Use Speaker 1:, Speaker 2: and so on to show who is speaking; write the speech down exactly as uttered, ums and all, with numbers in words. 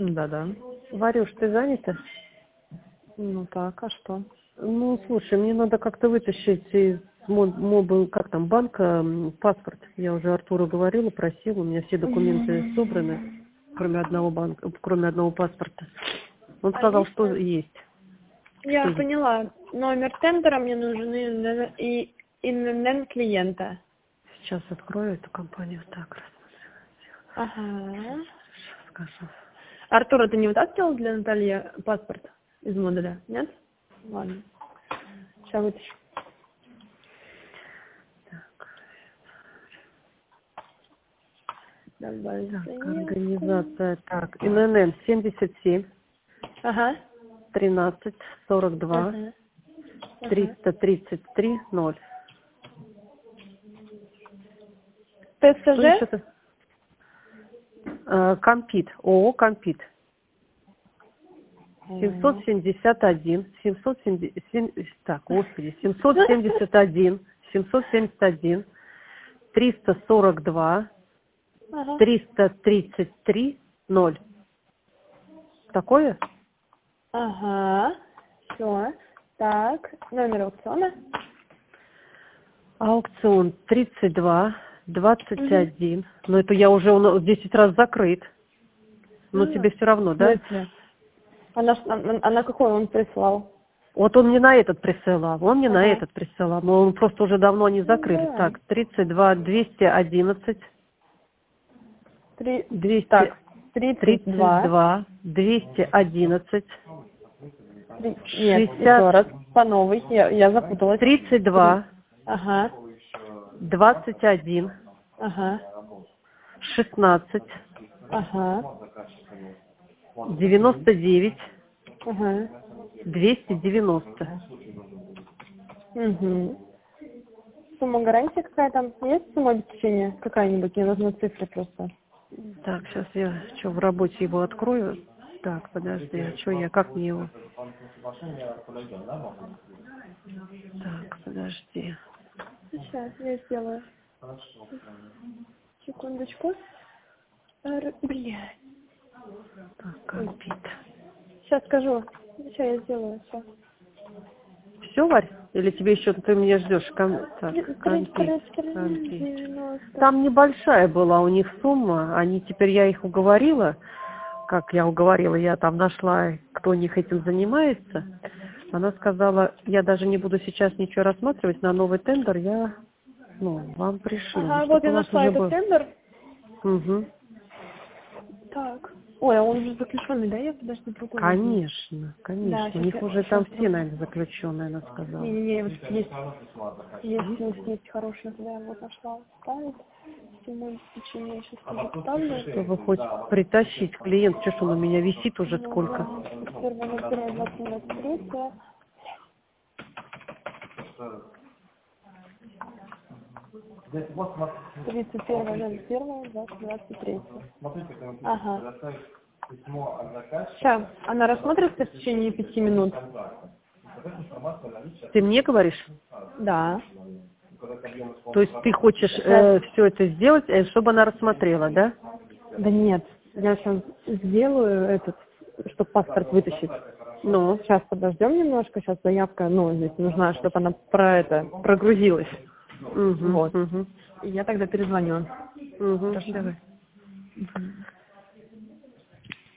Speaker 1: Да-да.
Speaker 2: Варюш, ты занята?
Speaker 1: Ну так, а что?
Speaker 2: Ну, слушай, мне надо как-то вытащить из мо- мобил, как там, банка м, паспорт. Я уже Артуру говорила, просила, у меня все документы собраны, кроме одного банка, кроме одного паспорта. Он
Speaker 1: А
Speaker 2: сказал,
Speaker 1: есть?
Speaker 2: что есть. Что
Speaker 1: Я
Speaker 2: есть?
Speaker 1: поняла. Номер тендера мне нужен и и ИНН клиента.
Speaker 2: Сейчас открою эту компанию. Так,
Speaker 1: Ага.
Speaker 2: скажу.
Speaker 1: Артур, ты не вытаскивал для Натальи паспорт из модуля? Нет? Ладно. Сейчас вытащу. Давай.
Speaker 2: Так, организация. Так, ИНН семьдесят семь,
Speaker 1: Ага.
Speaker 2: тринадцать, сорок два,
Speaker 1: Ага. Ага.
Speaker 2: триста тридцать три, ноль. Что
Speaker 1: ТСЖ?
Speaker 2: еще то? Э, Компит, ООО Компит. семьсот семьдесят один, семьсот семьдесят, семь, так, господи, семьсот семьдесят один, семьсот семьдесят один, триста сорок два,
Speaker 1: Ага.
Speaker 2: триста тридцать три, ноль. Такое?
Speaker 1: Ага. Все. Так. Номер аукциона?
Speaker 2: Аукцион тридцать два, двадцать
Speaker 1: Угу.
Speaker 2: один. Но это я уже он десять раз закрыт. Но
Speaker 1: А,
Speaker 2: тебе все равно,
Speaker 1: в
Speaker 2: да?
Speaker 1: смысле? Она, ж- она, она какой он прислал?
Speaker 2: Вот он мне на этот присылал, он мне на
Speaker 1: Ага.
Speaker 2: этот присылал. Но он просто уже давно не
Speaker 1: Ну,
Speaker 2: закрыли.
Speaker 1: давай.
Speaker 2: Так, тридцать два, двести одиннадцать,
Speaker 1: Три...
Speaker 2: двести
Speaker 1: Так, тридцать
Speaker 2: тридцать
Speaker 1: два.
Speaker 2: два, двести одиннадцать,
Speaker 1: Три... Нет, еще
Speaker 2: шестьдесят,
Speaker 1: раз. По новой. Я, я запуталась.
Speaker 2: тридцать
Speaker 1: Три...
Speaker 2: два,
Speaker 1: Ага.
Speaker 2: двадцать один,
Speaker 1: Ага.
Speaker 2: шестнадцать,
Speaker 1: Ага.
Speaker 2: девяносто девять,
Speaker 1: Ага.
Speaker 2: двести девяносто.
Speaker 1: Угу. Сумма гарантии какая там? Есть сумма обеспечения какая-нибудь? Мне нужны цифры просто.
Speaker 2: Так, сейчас я что, в работе его открою. Так, подожди, а что я, как мне его? Так, подожди.
Speaker 1: Сейчас, я сделаю. Секундочку. Р- Блядь.
Speaker 2: Так, компит.
Speaker 1: Сейчас скажу. Сейчас я сделаю все.
Speaker 2: Все, Варь? Или тебе еще, ты меня ждешь? Ком... Так,
Speaker 1: тридцать,
Speaker 2: компит,
Speaker 1: тридцать,
Speaker 2: компит.
Speaker 1: девяносто.
Speaker 2: Там небольшая была у них сумма. Они теперь, я их уговорила. Как я уговорила, я там нашла, кто у них этим занимается. Она сказала, я даже не буду сейчас ничего рассматривать, на новый тендер я, ну, вам пришлю,
Speaker 1: Ага, вот
Speaker 2: чтобы
Speaker 1: я
Speaker 2: у вас
Speaker 1: нашла
Speaker 2: уже
Speaker 1: этот
Speaker 2: был.
Speaker 1: тендер.
Speaker 2: Угу.
Speaker 1: Так. Ой, а он уже заключенный, да? Я подожди другой возьму.
Speaker 2: Конечно,
Speaker 1: Да,
Speaker 2: конечно. У
Speaker 1: сейчас
Speaker 2: них
Speaker 1: я...
Speaker 2: уже там
Speaker 1: Сейчас
Speaker 2: все,
Speaker 1: другой.
Speaker 2: наверное, заключенные, она сказала.
Speaker 1: Не-не-не, вот есть. Есть, есть, есть хороший, да, я вот нашла. Ставить. Сумму обеспечения сейчас тоже ставлю.
Speaker 2: Чтобы хоть притащить клиент, что ж он у меня висит уже
Speaker 1: Ну,
Speaker 2: сколько.
Speaker 1: первое, ноль первое, двадцать, двадцать третье. Тридцать первое, ноль первое, двадцать, двадцать третье. Ага. Сейчас, она рассмотрится в течение пяти минут?
Speaker 2: Ты мне говоришь?
Speaker 1: Да.
Speaker 2: То есть ты хочешь э, все это сделать, э, чтобы она рассмотрела, да?
Speaker 1: Да нет, я сейчас сделаю этот, чтобы паспорт вытащить.
Speaker 2: Ну,
Speaker 1: Сейчас подождем немножко, сейчас заявка, ну, здесь нужна, чтобы она про это прогрузилась.
Speaker 2: угу,
Speaker 1: Вот.
Speaker 2: угу,
Speaker 1: И я тогда перезвоню.
Speaker 2: угу.
Speaker 1: Хорошо.
Speaker 2: Давай.
Speaker 1: Мгм.